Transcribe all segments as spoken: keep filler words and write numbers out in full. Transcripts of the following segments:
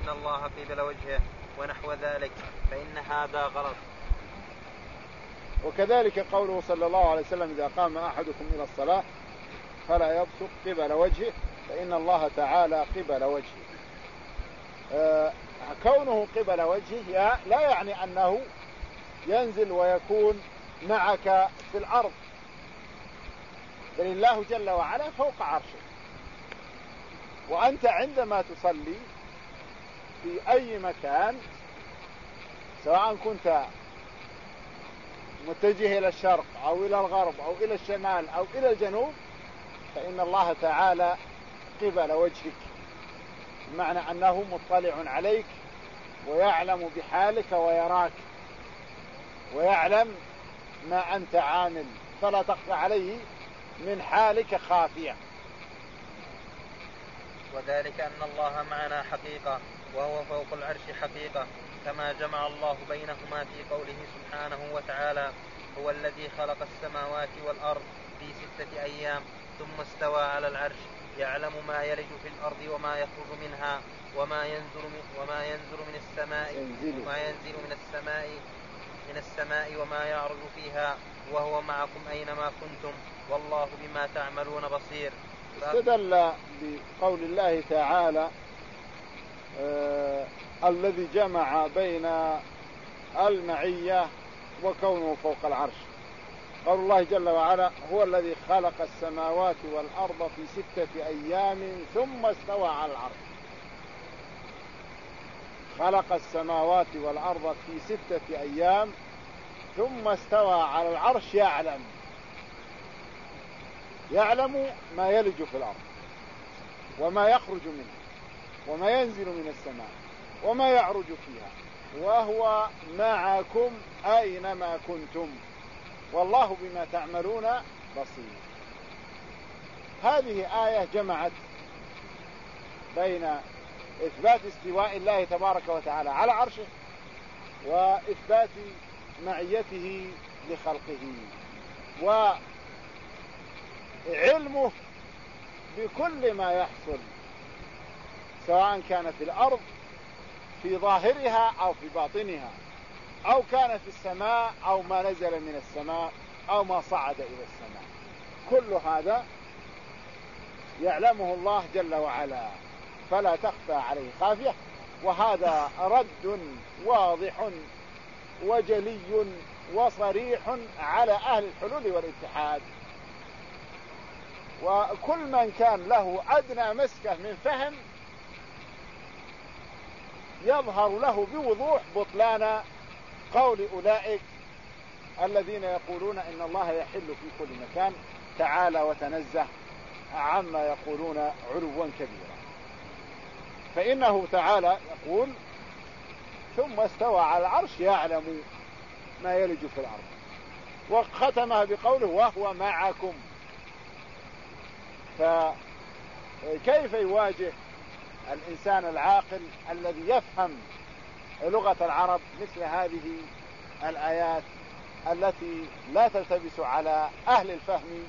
إن الله قبل وجهه ونحو ذلك فإن هذا غلط. وكذلك قوله صلى الله عليه وسلم إذا قام أحدكم إلى الصلاة فلا يبصق قبل وجهه فإن الله تعالى قبل وجهه. آه كونه قبل وجهه لا يعني أنه ينزل ويكون معك في الأرض، بل الله جل وعلا فوق عرشه، وأنت عندما تصلي في أي مكان سواء كنت متجه إلى الشرق أو إلى الغرب أو إلى الشمال أو إلى الجنوب فإن الله تعالى قبل وجهك، بمعنى أنه مطلع عليك ويعلم بحالك ويراك ويعلم ما أنت عامل، فلا تخفى عليه من حالك خافية. وذلك أن الله معنا حقيقة وهو فوق العرش حقيقة، كما جمع الله بينهما في قوله سبحانه وتعالى: هو الذي خلق السماوات والأرض في ستة أيام ثم استوى على العرش يعلم ما يلج في الأرض وما يخرج منها وما ينزل من وما ينزل من السماء وما ينزل من السماء من السماء وما يعرج فيها وهو معكم أينما كنتم والله بما تعملون بصير. استدل بقول الله تعالى آه الذي جمع بين المعية وكونه فوق العرش، قول الله جل وعلا: هو الذي خلق السماوات والأرض في ستة أيام ثم استوى على العرش. خلق السماوات والأرض في ستة أيام ثم استوى على العرش يعلم يعلم ما يلج في الأرض وما يخرج منها وما ينزل من السماء وما يعرج فيها وهو معكم أينما كنتم والله بما تعملون بصير. هذه آية جمعت بين إثبات استواء الله تبارك وتعالى على عرشه وإثبات معيته لخلقه وعلمه بكل ما يحصل سواء كان في الأرض في ظاهرها أو في باطنها أو كان في السماء أو ما نزل من السماء أو ما صعد إلى السماء، كل هذا يعلمه الله جل وعلا فلا تخفى عليه خافية. وهذا رد واضح وجلي وصريح على أهل الحلول والاتحاد، وكل من كان له أدنى مسكة من فهم يظهر له بوضوح بطلان قول أولئك الذين يقولون إن الله يحل في كل مكان تعالى وتنزه عما يقولون علوا كبيرا. فإنه تعالى يقول: ثم استوى على العرش يعلم ما يلج في الأرض، وختمها بقوله: وهو معكم. فكيف يواجه الإنسان العاقل الذي يفهم لغة العرب مثل هذه الآيات التي لا تلتبس على أهل الفهم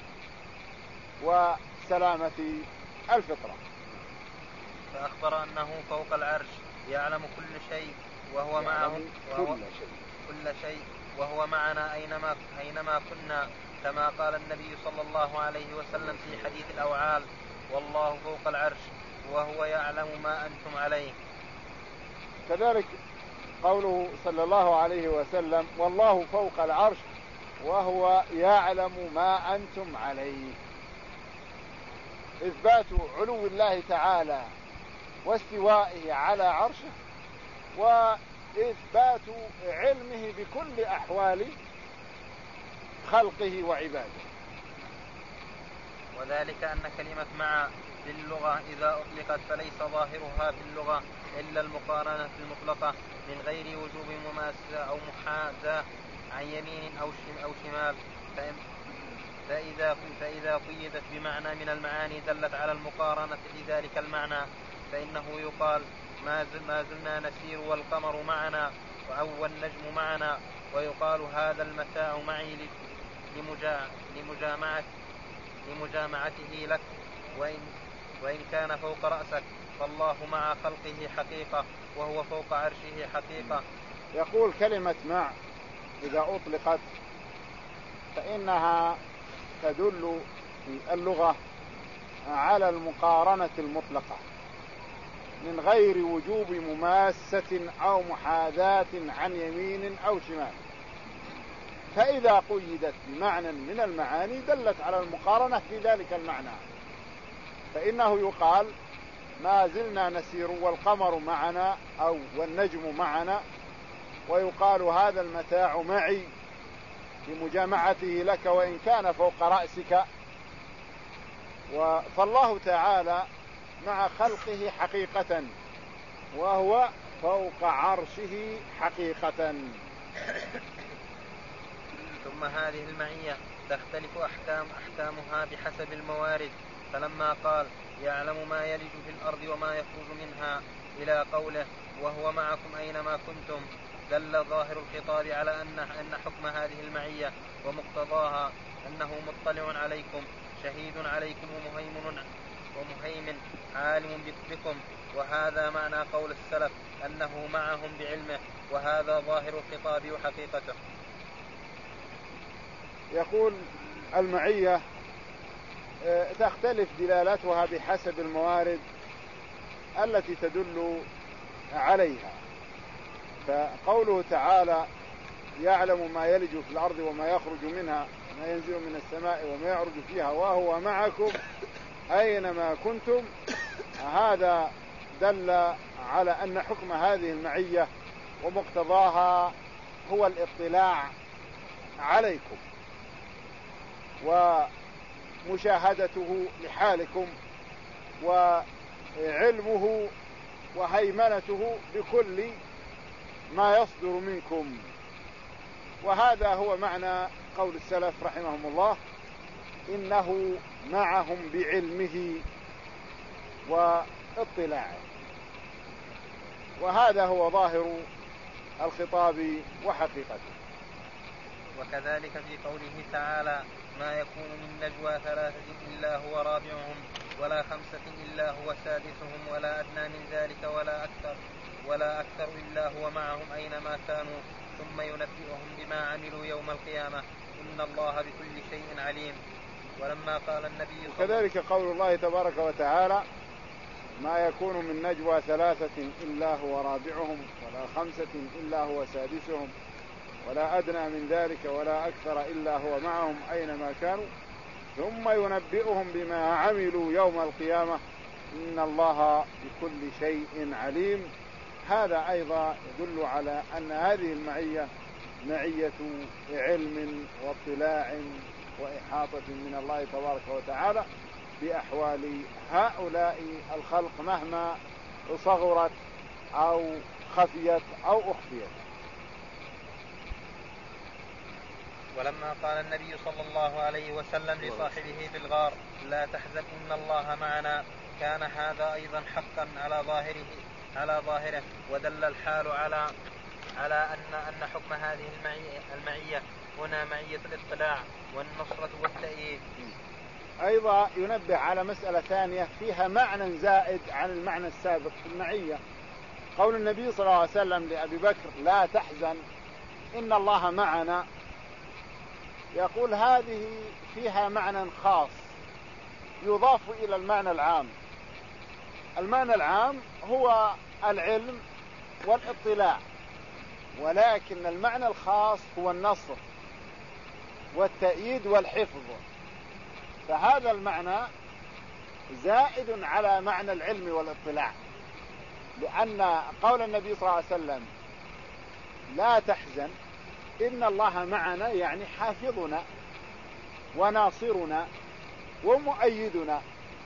وسلامة الفطرة؟ فأخبر أنه فوق العرش يعلم كل شيء وهو معه وهو كل شيء كل شيء وهو معنا أينما أينما كنا، كما قال النبي صلى الله عليه وسلم في حديث الأوعال: والله فوق العرش وهو يعلم ما أنتم عليه. كذلك قوله صلى الله عليه وسلم: والله فوق العرش وهو يعلم ما أنتم عليه. إثبات علو الله تعالى واستوائه على عرشه وإثبات علمه بكل أحوال خلقه وعباده. وذلك أن كلمة مع في اللغة إذا أطلقت فليس ظاهرها في اللغة إلا المقارنة المطلقة من غير وجوب مماثلة أو محاذاة عن يمين أو شمال، فإذا فإذا قيدت بمعنى من المعاني دلت على المقارنة لذلك المعنى، فإنه يقال: ما زلنا نسير والقمر معنا أو النجم معنا، ويقال: هذا المتاع معي لمجامعة لمجامعته لك وإن, وإن كان فوق رأسك، فالله مع خلقه حقيقة وهو فوق عرشه حقيقة. يقول كلمة مع إذا أطلقت فإنها تدل في اللغة على المقارنة المطلقة من غير وجوب مماسة أو محاذاة عن يمين أو شمال، فإذا قيدت بمعنى من المعاني دلت على المقارنة في ذلك المعنى، فإنه يقال ما زلنا نسير والقمر معنا أو والنجم معنا، ويقال هذا المتاع معي بمجامعته لك وإن كان فوق رأسك. فالله تعالى مع خلقه حقيقة وهو فوق عرشه حقيقة. ثم هذه المعية تختلف أحكام أحكامها بحسب الموارد، فلما قال يعلم ما يلج في الأرض وما يخرج منها إلى قوله وهو معكم أينما كنتم، دل ظاهر الخطاب على أن أن حكم هذه المعية ومقتضاها أنه مطلع عليكم شهيد عليكم ومهيمن ومهيمن عالم بكم، وهذا معنى قول السلف أنه معهم بعلمه، وهذا ظاهر الخطاب وحقيقته. يقول المعية تختلف دلالتها بحسب الموارد التي تدل عليها، فقوله تعالى يعلم ما يلج في الأرض وما يخرج منها ما ينزل من السماء وما يعرج فيها وهو معكم أينما كنتم، هذا دل على أن حكم هذه المعية ومقتضاها هو الاطلاع عليكم ومشاهدته لحالكم وعلمه وهيمنته بكل ما يصدر منكم. وهذا هو معنى قول السلف رحمهم الله إنه معهم بعلمه واطلاعه، وهذا هو ظاهر الخطاب وحقيقته. وكذلك في قوله تعالى ما يكون من نجوى ثلاثة إلا هو رابعهم ولا خمسة إلا هو سادسهم ولا أدنى من ذلك ولا أكثر ولا أكثر إلا هو معهم أينما كانوا ثم ينبئهم بما عملوا يوم القيامة إن الله بكل شيء عليم. ولما قال النبي وكذلك قول الله تبارك وتعالى ما يكون من نجوى ثلاثة إلا هو رابعهم ولا خمسة إلا هو سادسهم ولا أدنى من ذلك ولا أكثر إلا هو معهم أينما كانوا ثم ينبئهم بما عملوا يوم القيامة إن الله بكل شيء عليم. هذا أيضا يدل على أن هذه المعية معية علم واطلاع وإحاطة من الله تبارك وتعالى بأحوال هؤلاء الخلق مهما صغرت أو خفيت أو أخفيت. ولما قال النبي صلى الله عليه وسلم لصاحبه في الغار لا تحزن إن الله معنا كان هذا أيضا حقا على ظاهره على ظاهره ودل الحال على على أن أن حكم هذه المعية, المعية هنا معية الاطلاع والنصرة والتأييد. أيضا ينبه على مسألة ثانية فيها معنى زائد عن المعنى السابق في المعية، قول النبي صلى الله عليه وسلم لأبي بكر لا تحزن إن الله معنا، يقول هذه فيها معنى خاص يضاف إلى المعنى العام. المعنى العام هو العلم والاطلاع، ولكن المعنى الخاص هو النصر والتأييد والحفظ، فهذا المعنى زائد على معنى العلم والاطلاع، لأن قول النبي صلى الله عليه وسلم لا تحزن إن الله معنا يعني حافظنا وناصرنا ومؤيدنا،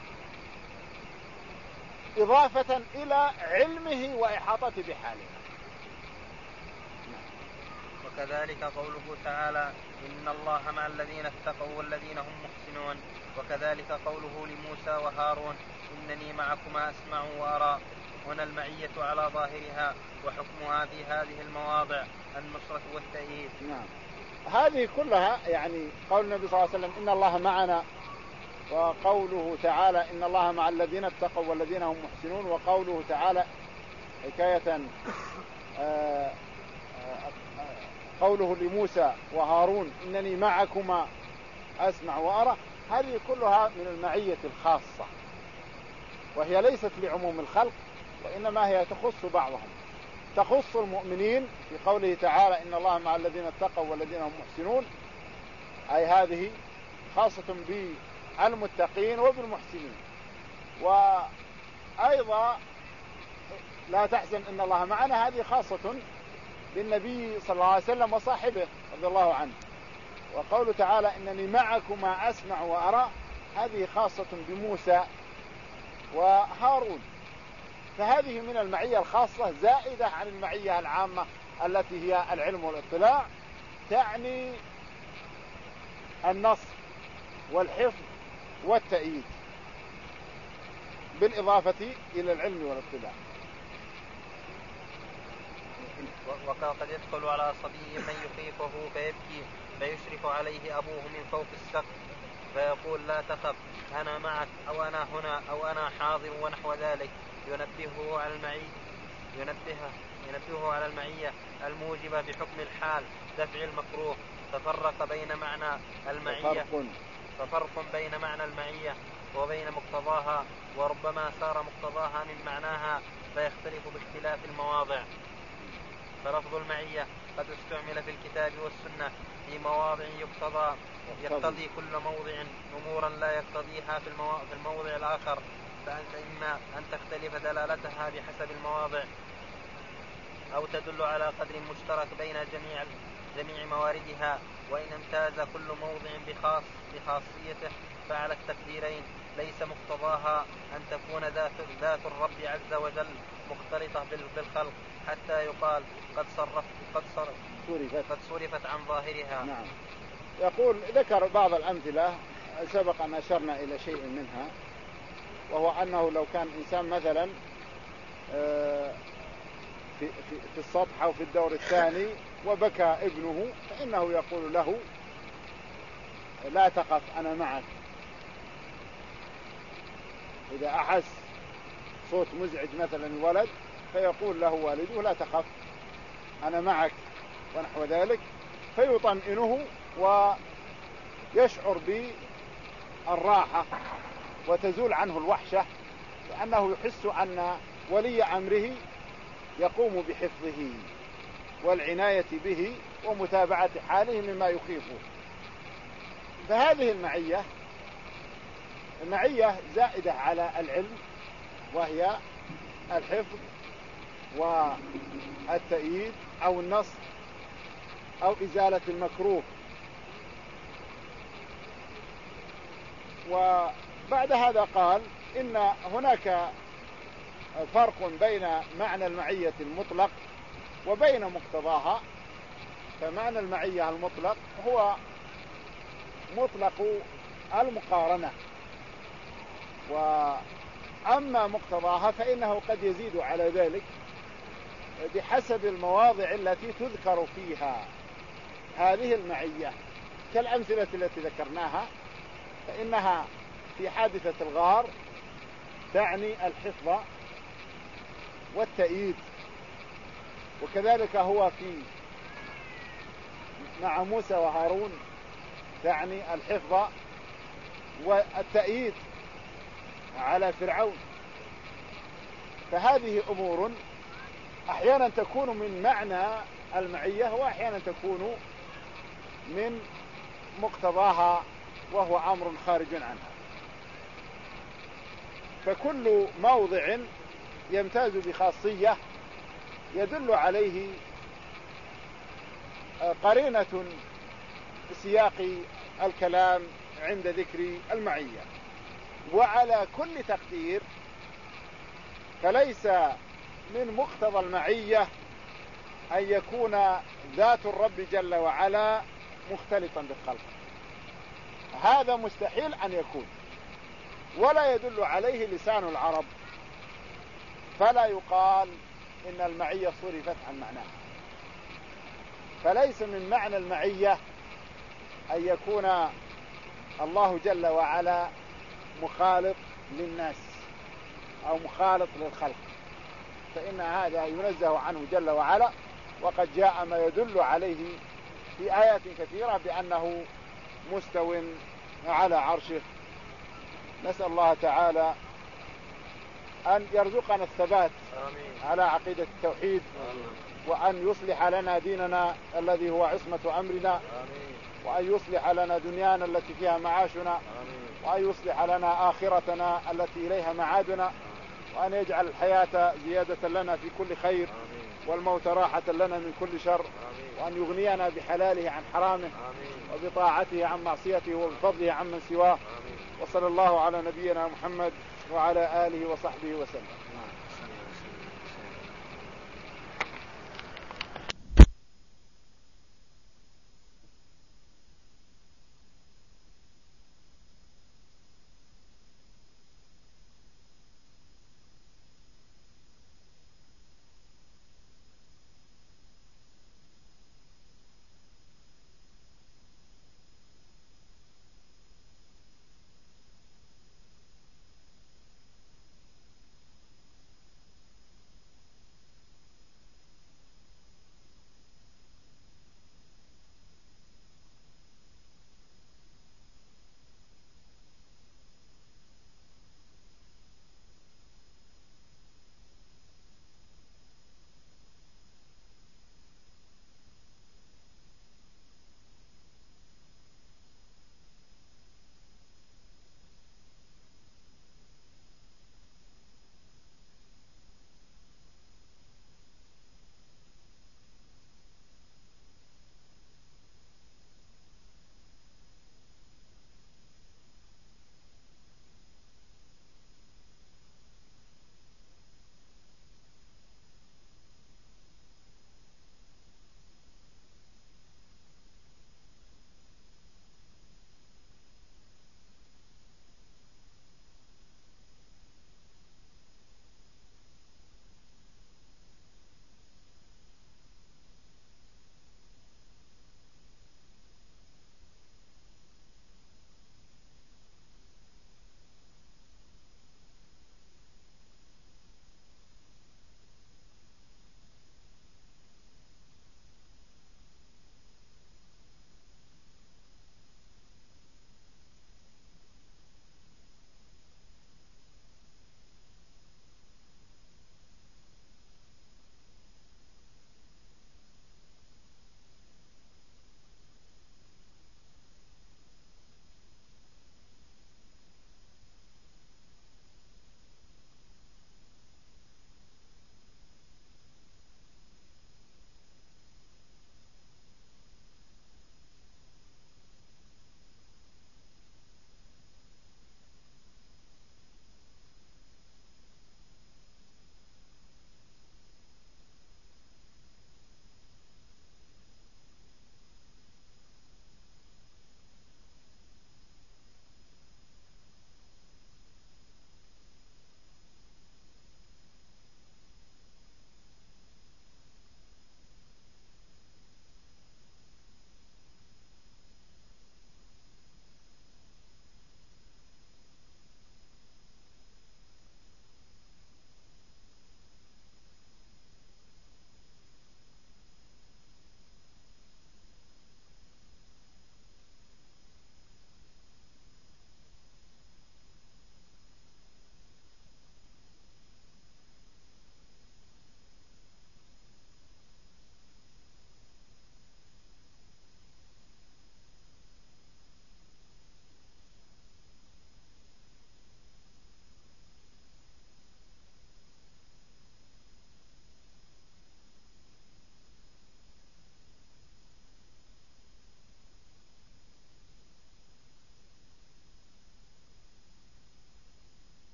إضافة إلى علمه وإحاطته بحاله. وكذلك قوله تعالى إن الله مع الذين اتقوا والذين هم محسنون. وكذلك قوله لموسى وهارون إنني معكما أسمع وأرى. هنا المعية على ظاهرها وحكمها في هذه المواضع النصرة والتأييد. نعم، هذه كلها يعني قول النبي صلى الله عليه وسلم إن الله معنا وقوله تعالى إن الله مع الذين اتقوا والذين هم محسنون، وقوله تعالى حكاية قوله لموسى وهارون إنني معكما أسمع وأرى. هذه كلها من المعية الخاصة، وهي ليست لعموم الخلق، وإنما هي تخص بعضهم، تخص المؤمنين في قوله تعالى إن الله مع الذين اتقوا والذين هم محسنون، أي هذه خاصة بالمتقين وبالمحسنين. وأيضا لا تحزن إن الله معنا، هذه خاصة بالنبي صلى الله عليه وسلم وصاحبه رضي الله عنه. وقوله تعالى إنني معكما أسمع وأرى، هذه خاصة بموسى وهارون. فهذه من المعية الخاصة زائدة عن المعية العامة التي هي العلم والاطلاع، تعني النصر والحفظ والتأييد بالإضافة إلى العلم والاطلاع. وقد يدخل على صبي من يخيفه فيبكي فيشرف عليه أبوه من فوق السقف فيقول لا تخف أنا معك أو أنا هنا أو أنا حاضر ونحو ذلك، ينبهه على المعية ينبهه ينبهه على المعية الموجبة بحكم الحال دفع المكروه. ففرق بين معنى المعية ففرق بين معنى المعية وبين مقتضاها، وربما صار مقتضاها من معناها فيختلف باختلاف المواضع. فلفظ المعية قد استعمل في الكتاب والسنة في مواضع يقتضى يقتضي كل موضع أمورا لا يقتضيها في, المو... في الموضع الآخر، فأنت إما أن تختلف دلالتها بحسب المواضع أو تدل على قدر مشترك بين جميع جميع مواردها. وإن امتاز كل موضع بخاص بخاصيته فعلى التقديرين ليس مقتضاها أن تكون ذات, ذات الرب عز وجل مختلطة بالخلق حتى يقال قد صرفت قد صرفت, قد صرفت عن ظاهرها. نعم. يقول ذكر بعض الأمثلة سبق أن أشرنا إلى شيء منها، وهو أنه لو كان إنسان مثلا في, في, في السطح أو في الدور الثاني وبكى ابنه، فإنه يقول له لا تخف أنا معك. إذا أحس صوت مزعج مثلا الولد فيقول له والده لا تخف أنا معك ونحو ذلك، فيطمئنه ويشعر بالراحة وتزول عنه الوحشة، لأنه يحس أن ولي أمره يقوم بحفظه والعناية به ومتابعة حاله مما يخيفه. فهذه المعية المعية زائدة على العلم، وهي الحفظ والتأييد أو النصر أو إزالة المكروه. وبعد هذا قال إن هناك فرق بين معنى المعية المطلق وبين مقتضاها. فمعنى المعية المطلق هو مطلق المقارنة، وأما مقتضاها فإنه قد يزيد على ذلك بحسب المواضع التي تذكر فيها هذه المعية، كالأمثلة التي ذكرناها، فإنها في حادثة الغار تعني الحفظ والتأييد، وكذلك هو في مع موسى وهارون تعني الحفظ والتأييد على فرعون. فهذه أمور أحيانا تكون من معنى المعية وأحيانا تكون من مقتضاها وهو أمر خارج عنها. فكل موضع يمتاز بخاصية يدل عليه قرينة سياق الكلام عند ذكر المعية. وعلى كل تقدير فليس من مقتضى المعية أن يكون ذات الرب جل وعلا مختلطا بالخلق، هذا مستحيل أن يكون، ولا يدل عليه لسان العرب، فلا يقال إن المعية صرفت عن معناها. فليس من معنى المعية أن يكون الله جل وعلا مخالط للناس أو مخالط للخلق، فإن هذا ينزه عنه جل وعلا، وقد جاء ما يدل عليه في آيات كثيرة بأنه مستو على عرشه. نسأل الله تعالى أن يرزقنا الثبات على عقيدة التوحيد، وأن يصلح لنا ديننا الذي هو عصمة أمرنا، وأن يصلح لنا دنيانا التي فيها معاشنا، وأن يصلح لنا آخرتنا التي إليها معادنا، وأن يجعل الحياة زيادة لنا في كل خير، والموت راحة لنا من كل شر، وأن يغنينا بحلاله عن حرامه، وبطاعته عن معصيته، وبفضله عن من سواه. وصلى الله على نبينا محمد وعلى آله وصحبه وسلم.